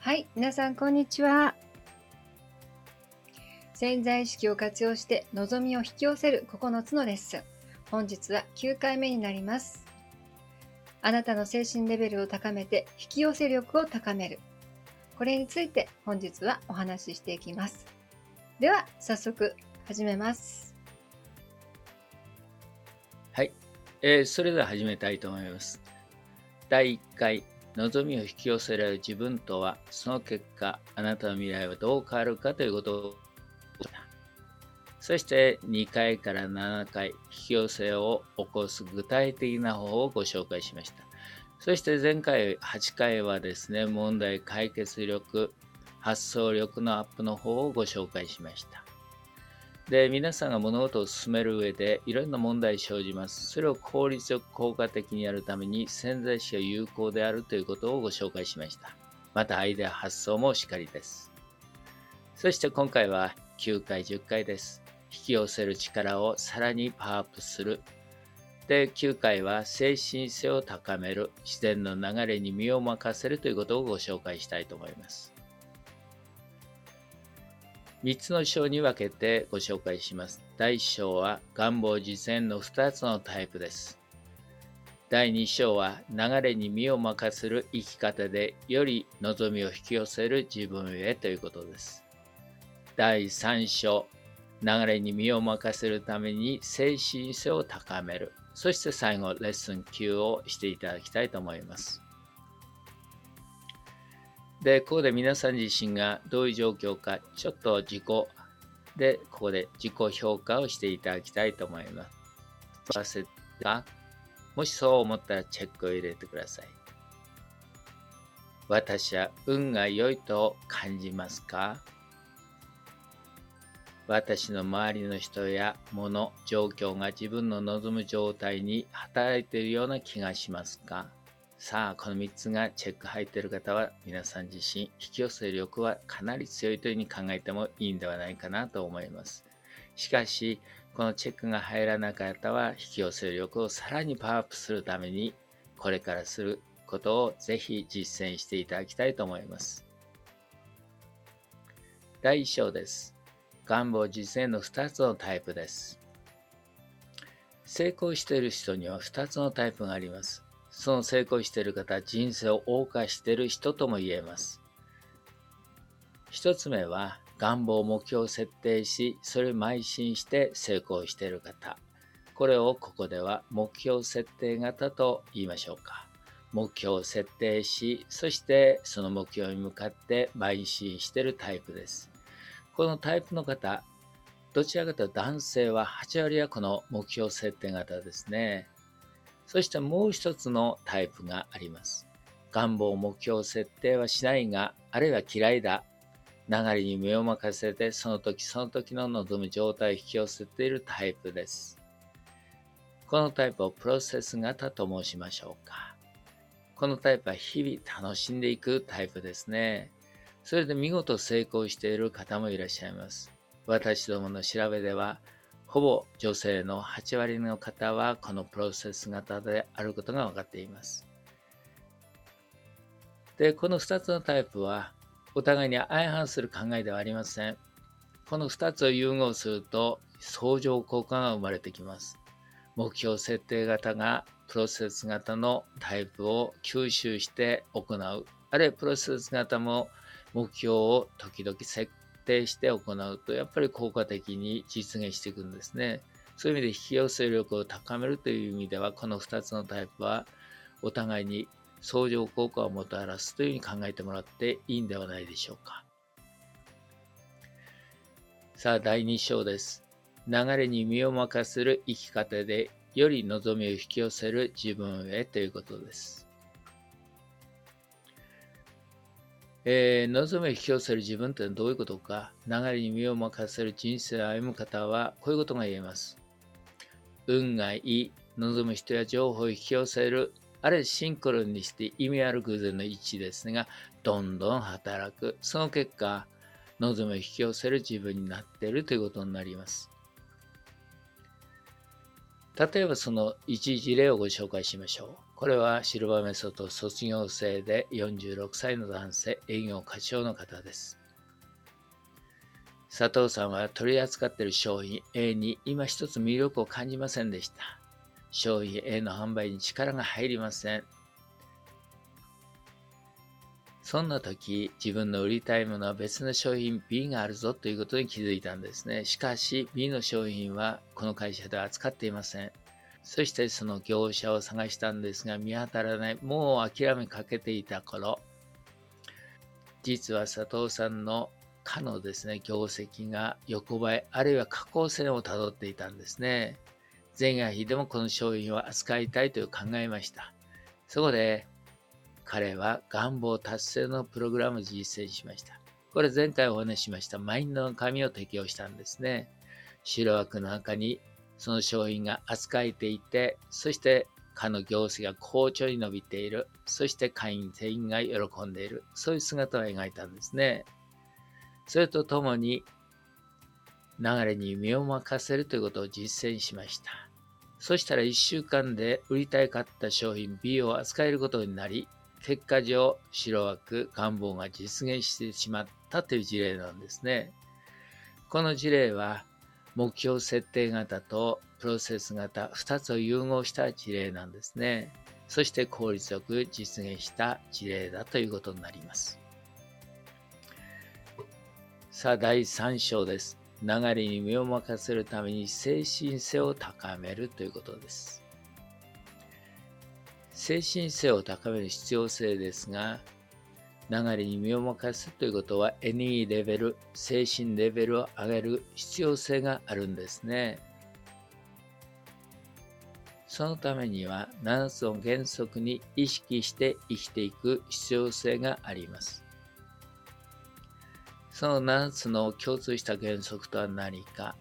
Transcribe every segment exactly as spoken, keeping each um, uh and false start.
はい、皆さんこんにちは。潜在意識を活用して望みを引き寄せるここのつのレッスン。本日はきゅうかいめになります。あなたの精神レベルを高めて引き寄せ力を高める。これについて本日はお話ししていきます。では早速始めます。 はい、えーそれでは始めたいと思います。だいいっかい、望みを引き寄せられる自分とは、その結果、あなたの未来はどう変わるかということを、そしてにかいからななかい、引き寄せを起こす具体的な方法をご紹介しました。そして前回はちかいはですね、問題解決力、発想力のアップの方をご紹介しました。で、皆さんが物事を進める上でいろんな問題生じます。それを効率よく効果的にやるために潜在意識が有効であるということをご紹介しました。またアイデア発想もしかりです。そして今回はきゅうかい、じゅっかいです。引き寄せる力をさらにパワーアップする。で、きゅうかいは精神性を高める、自然の流れに身を任せるということをご紹介したいと思います。みっつの章に分けてご紹介します。だいいっ章は願望実現のふたつのタイプです。だいに章は流れに身を任せる生き方でより望みを引き寄せる自分へということです。だいさん章、流れに身を任せるために精神性を高める。そして最後、レッスンきゅうをしていただきたいと思います。で、ここで皆さん自身がどういう状況か、ちょっと自己で、ここで自己評価をしていただきたいと思います。もしそう思ったらチェックを入れてください。私は運が良いと感じますか？私の周りの人や物、状況が自分の望む状態に働いているような気がしますか？さあ、このみっつがチェック入っている方は、皆さん自身、引き寄せ力はかなり強いというふうに考えてもいいんではないかなと思います。しかし、このチェックが入らなかったは、引き寄せ力をさらにパワーアップするために、これからすることをぜひ実践していただきたいと思います。だいいっ章です。願望実現のふたつのタイプです。成功している人にはふたつのタイプがあります。その成功している方、人生を謳歌している人とも言えます。一つ目は、願望、目標を設定し、それを邁進して成功している方。これをここでは目標設定型と言いましょうか。目標を設定し、そしてその目標に向かって邁進しているタイプです。このタイプの方、どちらかというと男性ははち割はこの目標設定型ですね。そしてもう一つのタイプがあります。願望、目標設定はしないが、あるいは嫌いだ。流れに身を任せて、その時その時の望む状態を引き寄せているタイプです。このタイプをプロセス型と申しましょうか。このタイプは日々楽しんでいくタイプですね。それで見事成功している方もいらっしゃいます。私どもの調べでは、ほぼ女性のはち割の方はこのプロセス型であることが分かっています。で、このふたつのタイプはお互いに相反する考えではありません。このふたつを融合すると相乗効果が生まれてきます。目標設定型がプロセス型のタイプを吸収して行う。あるいはプロセス型も目標を時々設定して行うと、やっぱり効果的に実現していくんですね。そういう意味で引き寄せ力を高めるという意味では、このふたつのタイプはお互いに相乗効果をもたらすというふうに考えてもらっていいんではないでしょうか。さあ、だいに章です。流れに身を任せる生き方でより望みを引き寄せる自分へということです。えー、望みを引き寄せる自分というのはどういうことか。流れに身を任せる人生を歩む方はこういうことが言えます。運がいい、望む人や情報を引き寄せる、あるいはシンクロにして意味ある偶然の一致ですが、どんどん働く。その結果、望みを引き寄せる自分になっているということになります。例えばその一事例をご紹介しましょこれはシルバーメソッド卒業生でよんじゅうろくさいの男性、営業課長の方です。佐藤さんは取り扱っている商品 A に今一つ魅力を感じませんでした。商品 A の販売に力が入りません。そんな時、自分の売りたいものは別の商品 B があるぞということに気づいたんですね。しかし B の商品はこの会社では扱っていません。そしてその業者を探したんですが見当たらない。もう諦めかけていた頃、実は佐藤さんのかのですね、業績が横ばい、あるいは下降線をたどっていたんですね。前夜比でもこの商品を扱いたいと考えました。そこで彼は願望達成のプログラムを実践しました。これ前回お話ししましたマインドの紙を適用したんですね。白枠の中にその商品が扱えていて、そしてかの業績が好調に伸びている、そして会員全員が喜んでいる、そういう姿を描いたんですね。それとともに流れに身を任せるということを実践しました。そしたらいっしゅうかんで売りたいかった商品 B を扱えることになり、結果上、白枠願望が実現してしまったという事例なんですね。この事例は、目標設定型とプロセス型ふたつを融合した事例なんですね。そして効率よく実現した事例だということになります。さあ、だいさん章です。流れに身を任せるために精神性を高めるということです。精神性を高める必要性ですが、流れに身を任せるということは エヌイー レベル、精神レベルを上げる必要性があるんですね。そのためにはななつの原則に意識して生きていく必要性があります。そのななつの共通した原則とは何か。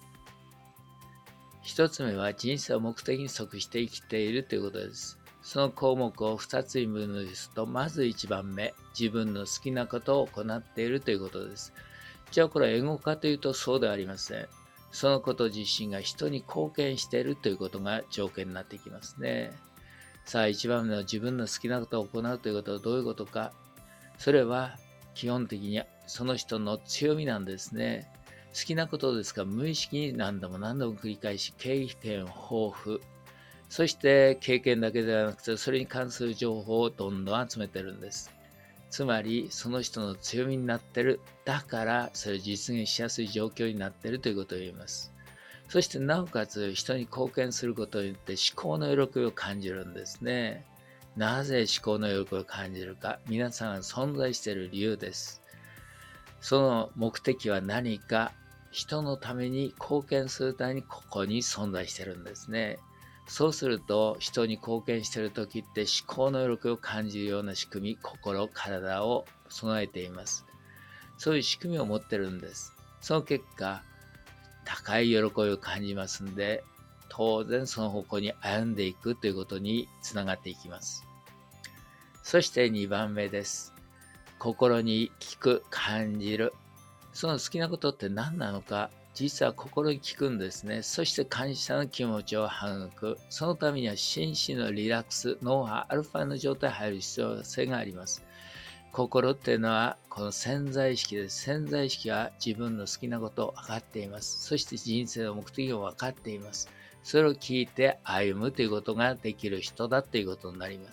一つ目は人生を目的に即して生きているということです。その項目をふたつに分類すると、まずいちばんめ、自分の好きなことを行っているということです。じゃあこれはエゴかというとそうではありません。そのこと自身が人に貢献しているということが条件になってきますね。さあいちばんめの自分の好きなことを行うということはどういうことか。それは基本的にその人の強みなんですね。好きなことですが無意識に何度も何度も繰り返し経験豊富。そして経験だけではなくてそれに関する情報をどんどん集めてるんです。つまりその人の強みになってる。だからそれを実現しやすい状況になっているということを言います。そしてなおかつ人に貢献することによって思考の喜びを感じるんですね。なぜ思考の喜びを感じるか。皆さんが存在している理由です。その目的は何か。人のために貢献するためにここに存在してるんですね。そうすると人に貢献している時って思考の喜びを感じるような仕組み、心、体を備えています。そういう仕組みを持ってるんです。その結果、高い喜びを感じますんで、当然その方向に歩んでいくということにつながっていきます。そしてにばんめです。心に聞く、感じる。その好きなことって何なのか。実は心に効くんですね。そして感謝の気持ちを育む。そのためには心身のリラックス、脳波、アルファの状態に入る必要性があります。心っていうのはこの潜在意識です。潜在意識は自分の好きなことを分かっています。そして人生の目的を分かっています。それを聞いて歩むということができる人だということになります。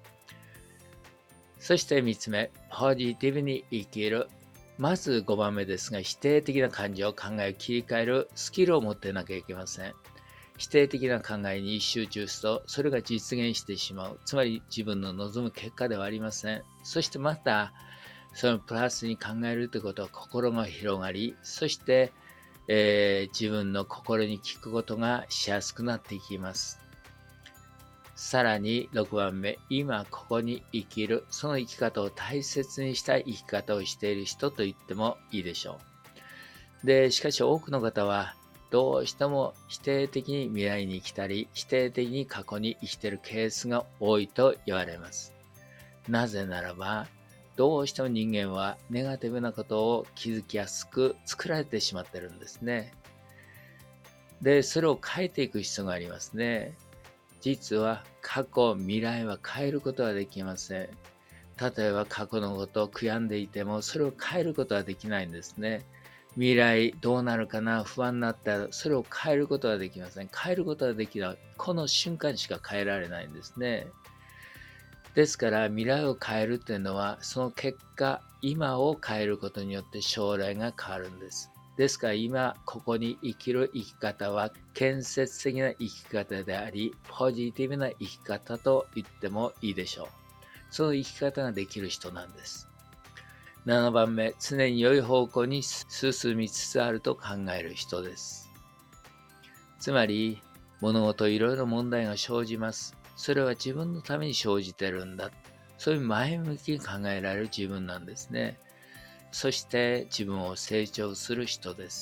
そしてみっつめ、ポジティブに生きる。まずごばんめですが、否定的な感情、考えを切り替えるスキルを持っていなきゃいけません。否定的な考えに集中すると、それが実現してしまう。つまり自分の望む結果ではありません。そしてまた、そのプラスに考えるということは心が広がり、そして、えー、自分の心に聞くことがしやすくなっていきます。さらにろくばんめ、今ここに生きる。その生き方を大切にした生き方をしている人と言ってもいいでしょう。で、しかし多くの方はどうしても否定的に未来に生きたり、否定的に過去に生きているケースが多いと言われます。なぜならば、どうしても人間はネガティブなことを気づきやすく作られてしまっているんですね。で、それを変えていく必要がありますね。 実は過去、未来は変えることはできません。例えば過去のことを悔やんでいても、それを変えることはできないんですね。未来どうなるかな、不安になったら、それを変えることはできません。変えることはできない。この瞬間しか変えられないんですね。ですから未来を変えるというのは、その結果、今を変えることによって将来が変わるんです。ですから今ここに生きる生き方は建設的な生き方であり、ポジティブな生き方と言ってもいいでしょう。その生き方ができる人なんです。ななばんめ、常に良い方向に進みつつあると考える人です。つまり、物事いろいろ問題が生じます。それは自分のために生じてるんだ。そういう前向きに考えられる自分なんですね。そして自分を成長する人です。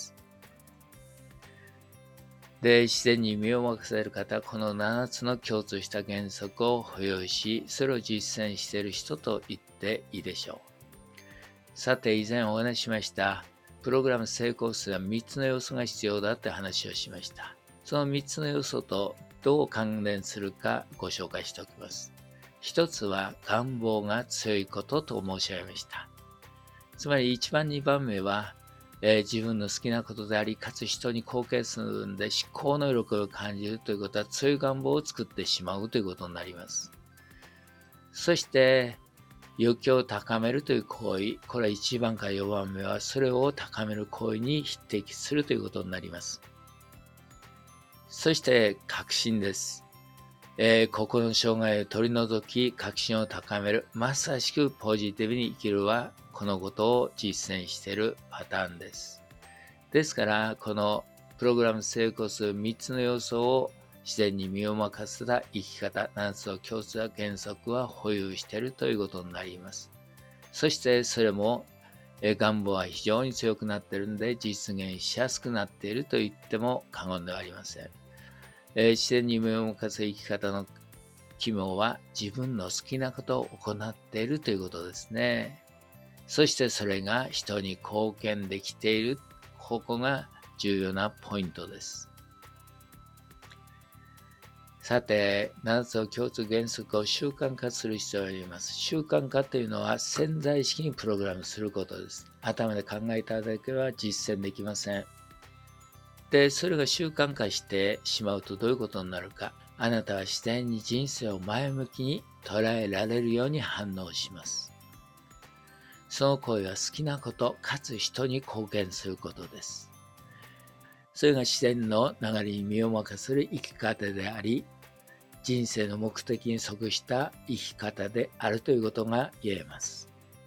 で、自然に身を任せる方はこのななつの共通した原則を保有し、それを実践している人と言っていいでしょう。さて、以前お話ししました、プログラム成功するにはみっつの要素が必要だって話をしました。そのみっつの要素とどう関連するかご紹介しておきます。一つは願望が強いことと申し上げました。つまりいちばんにばんめは、えー、自分の好きなことであり、かつ人に貢献するんで思考の喜びを感じるということは強い願望を作ってしまうということになります。そして欲求を高めるという行為、これはいちばんからよんばんめはそれを高める行為に匹敵するということになります。そして確信です。えー、心の障害を取り除き確信を高める、まさしくポジティブに生きるはこのことを実践しているパターンです。ですからこのプログラム成功するみっつの要素を自然に身を任せた生き方、ななつの共通な原則は保有しているということになります。そしてそれも、えー、願望は非常に強くなっているので実現しやすくなっていると言っても過言ではありません。えー、自然に身を任せ生き方の肝は自分の好きなことを行っているということですね。そしてそれが人に貢献できている、ここが重要なポイントです。さて、ななつの共通原則を習慣化する必要があります。習慣化というのは潜在意識にプログラムすることです。頭で考えただけは実践できません。で、それが習慣化してしまうとどういうことになるか。あなたは自然に人生を前向きに捉えられるように反応します。その行為は好きなこと、かつ人に貢献することです。それが自然の流れに身を任せる生き方であり、人生の目的に即した生き方であるということが言えます。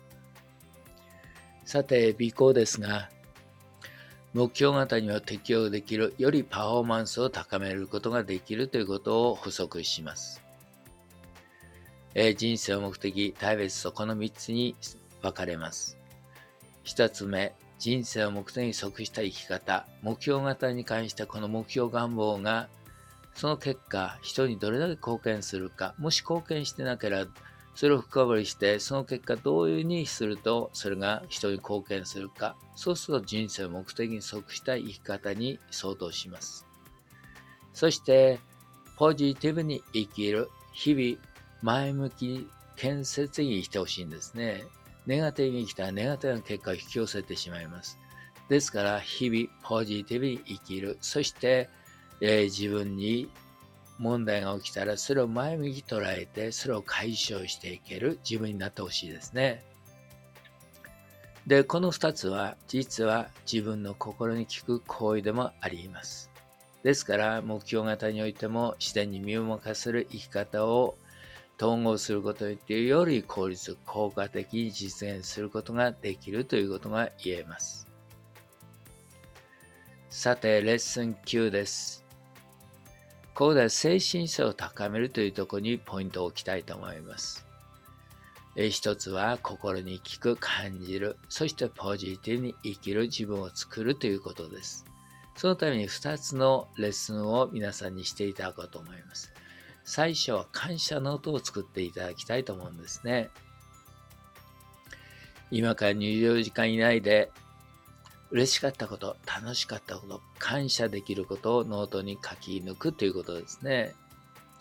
さて、尾行ですが、目標型には適用できるよりパフォーマンスを高めることができるということを補足します。えー、人生の目的、大別とこのみっつに分かれます。一つ目、人生の目的に即した生き方。目標型に関してこの目標願望がその結果、人にどれだけ貢献するか、もし貢献してなければ、それを深掘りして、その結果どういうふうにすると、それが人に貢献するか、そうすると人生の目的に即した生き方に相当します。そして、ポジティブに生きる、日々、前向きに建設的に生きてほしいんですね。ネガティブに生きたらネガティブな結果を引き寄せてしまいます。ですから、日々、ポジティブに生きる、そして、えー、自分に問題が起きたらそれを前向きに捉えてそれを解消していける自分になってほしいですね。で、このふたつは実は自分の心に効く行為でもあります。ですから目標型においても自然に身を任せる生き方を統合することによってより効率、効果的に実現することができるということが言えます。さて、レッスンきゅうです。ここでは精神性を高めるというところにポイントを置きたいと思います。一つは心に効く、感じる、そしてポジティブに生きる自分を作るということです。そのためにふたつのレッスンを皆さんにしていただこうと思います。最初は感謝ノートを作っていただきたいと思うんですね。今からにじゅうよじかん以内で嬉しかったこと、楽しかったこと、感謝できることをノートに書き抜くということですね。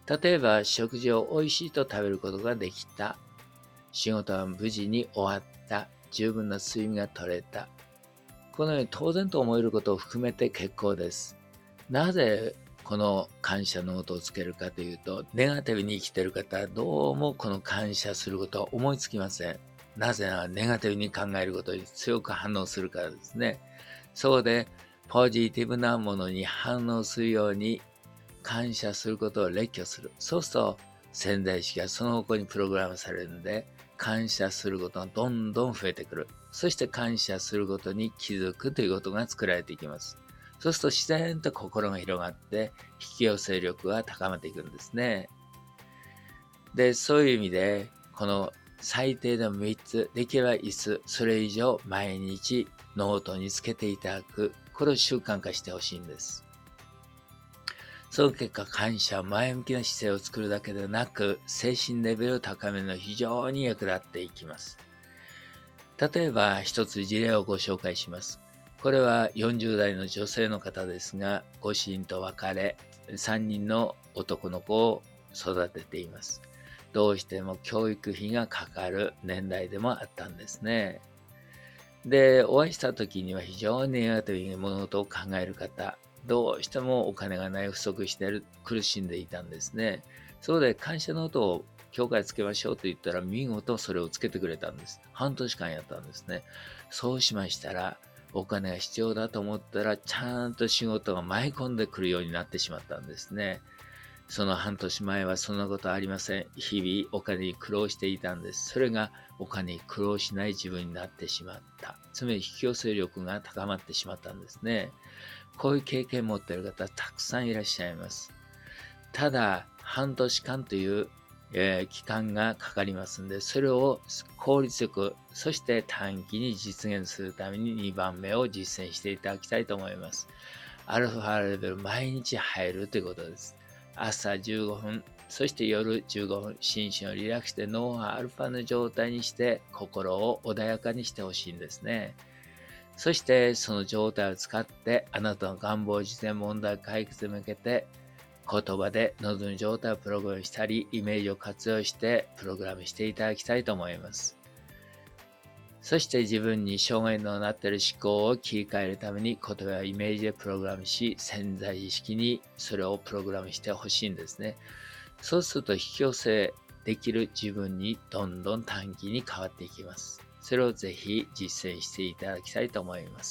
例えば、食事を美味しいと食べることができた。仕事は無事に終わった。十分な睡眠が取れた。このように当然と思えることを含めて結構です。なぜこの感謝ノートをつけるかというと、ネガティブに生きている方はどうもこの感謝することは思いつきません。なぜならネガティブに考えることに強く反応するからですね。そうで、ポジティブなものに反応するように感謝することを列挙する。そうすると潜在意識がその方向にプログラムされるので、感謝することがどんどん増えてくる。そして感謝することに気づくということが作られていきます。そうすると自然と心が広がって引き寄せ力が高まっていくんですね。で、そういう意味で、この最低でもみっつ、できればいっつ、それ以上毎日ノートにつけていただく。これを習慣化してほしいんです。その結果、感謝、前向きな姿勢を作るだけでなく、精神レベルを高めるのに非常に役立っていきます。例えば、一つ事例をご紹介します。これはよんじゅう代の女性の方ですが、ご主人と別れ、さんにんの男の子を育てています。どうしても教育費がかかる年代でもあったんですね。で、お会いした時には非常にネガティブに物事を考える方、どうしてもお金がない不足している、苦しんでいたんですね。そこで感謝ノートを教会つけましょうと言ったら見事それをつけてくれたんです。半年間やったんですね。そうしましたら、お金が必要だと思ったらちゃんと仕事が舞い込んでくるようになってしまったんですね。その半年前はそんなことはありません。日々お金に苦労していたんです。それがお金に苦労しない自分になってしまった。つまり引き寄せ力が高まってしまったんですね。こういう経験を持っている方たくさんいらっしゃいます。ただ、半年間という、えー期間がかかりますので、それを効率よく、そして短期に実現するためににばんめを実践していただきたいと思います。アルファレベル毎日入るということです。朝じゅうごふん、そして夜じゅうごふん、心身をリラックスして脳波アルファの状態にして心を穏やかにしてほしいんですね。そしてその状態を使ってあなたの願望実現問題解決に向けて言葉で望む状態をプログラムしたり、イメージを活用してプログラムしていただきたいと思います。そして自分に障害のなっている思考を切り替えるために言葉やイメージでプログラムし、潜在意識にそれをプログラムしてほしいんですね。そうすると引き寄せできる自分にどんどん短期に変わっていきます。それをぜひ実践していただきたいと思います。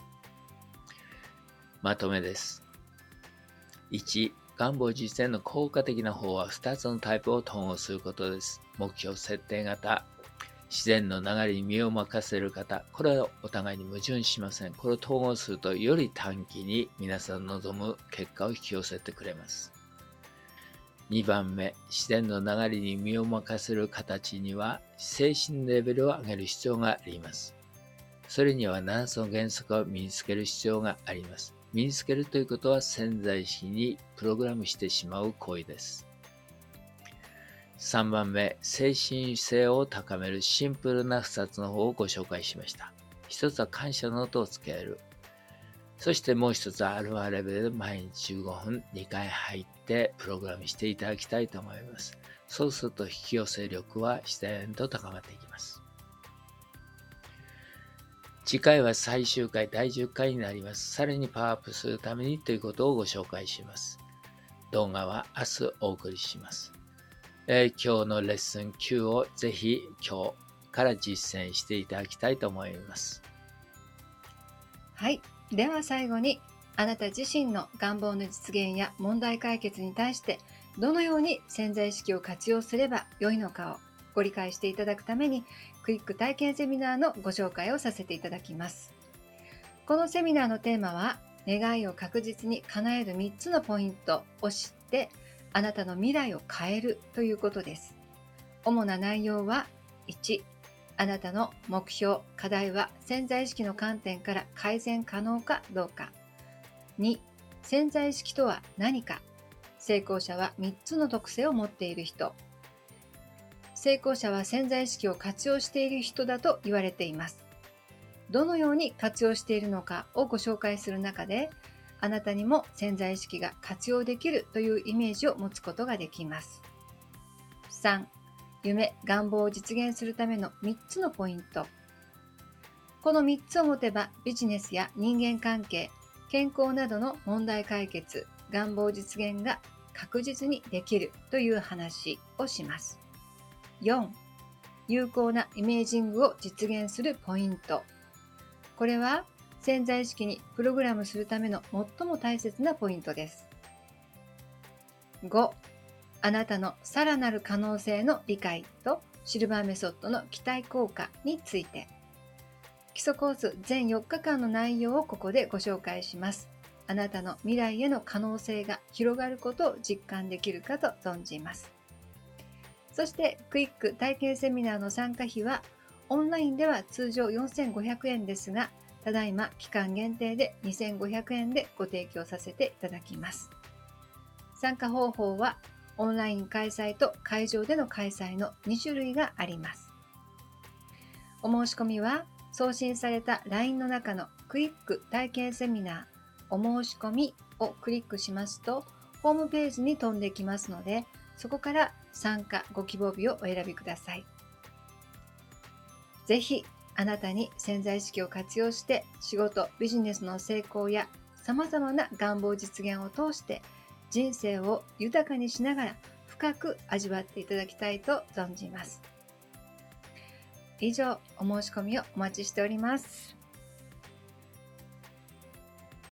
まとめです。いち、願望実現の効果的な方はふたつのタイプを統合することです。目標設定型、自然の流れに身を任せる方、これはお互いに矛盾しません。これを統合するとより短期に皆さんの望む結果を引き寄せてくれます。にばんめ、自然の流れに身を任せる形には精神レベルを上げる必要があります。それにはななつの原則を身につける必要があります。身につけるということは潜在意識にプログラムしてしまう行為です。さんばんめ、精神性を高めるシンプルなふたつの方をご紹介しました。ひとつは感謝ノートをつける。そしてもう一つはアルファレベルで毎日じゅうごふんにかい入ってプログラムしていただきたいと思います。そうすると引き寄せ力は自然と高まっていきます。次回は最終回だいじゅっかいになります。さらにパワーアップするためにということをご紹介します。動画は明日お送りします。えー、今日のレッスンきゅうをぜひ今日から実践していただきたいと思います。 はい。では最後に、あなた自身の願望の実現や問題解決に対してどのように潜在意識を活用すればよいのかをご理解していただくために、クイック体験セミナーのご紹介をさせていただきます。このセミナーのテーマは、願いを確実に叶えるみっつのポイントを知ってあなたの未来を変えるということです。主な内容は、いち、あなたの目標、課題は潜在意識の観点から改善可能かどうか。に、潜在意識とは何か。成功者はみっつの特性を持っている人。成功者は潜在意識を活用している人だと言われています。どのように活用しているのかをご紹介する中で、 あなたにも潜在意識が活用できるというイメージを持つことができます。さん、夢・願望を実現するためのみっつのポイント。このみっつを持てばビジネスや人間関係、健康などの問題解決、願望実現が確実にできるという話をします。よん、有効なイメージングを実現するポイント。これは潜在意識にプログラムするための最も大切なポイントです。ご、あなたのさらなる可能性の理解とシルバーメソッドの期待効果について。基礎コース全よっかかんの内容をここでご紹介します。あなたの未来への可能性が広がることを実感できるかと存じます。そしてクイック体験セミナーの参加費はオンラインでは通常よんせんごひゃくえんですが、ただいま期間限定でにせんごひゃくえんでご提供させていただきます。参加方法はオンライン開催と会場での開催のに種類があります。お申し込みは送信された ライン の中のクイック体験セミナーお申し込みをクリックしますとホームページに飛んできますので、そこから参加ご希望日をお選びください。ぜひあなたに潜在意識を活用して仕事・ビジネスの成功やさまざまな願望実現を通して人生を豊かにしながら深く味わっていただきたいと存じます。以上、お申し込みをお待ちしております。